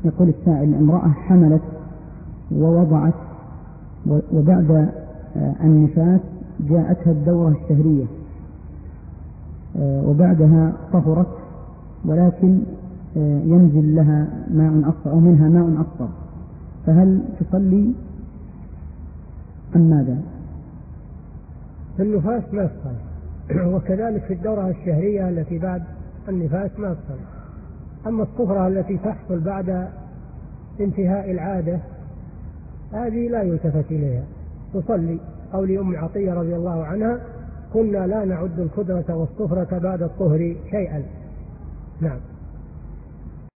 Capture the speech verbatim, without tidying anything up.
يقول السائل: امرأة حملت ووضعت وبعد النفاس جاءتها الدورة الشهرية وبعدها طهرت، ولكن ينزل لها ماء أصفر أو منها ماء أصفر، فهل تصلي أم ماذا؟ في النفاس ما تصلي، وكذلك في الدورة الشهرية التي بعد النفاس ما تصلي. أما الصفرة التي تحصل بعد انتهاء العادة هذه لا يلتفت إليها، تصلي. قول أم عطية رضي الله عنها: كنا لا نعد الكدرة والصفرة بعد الطهر شيئا. نعم.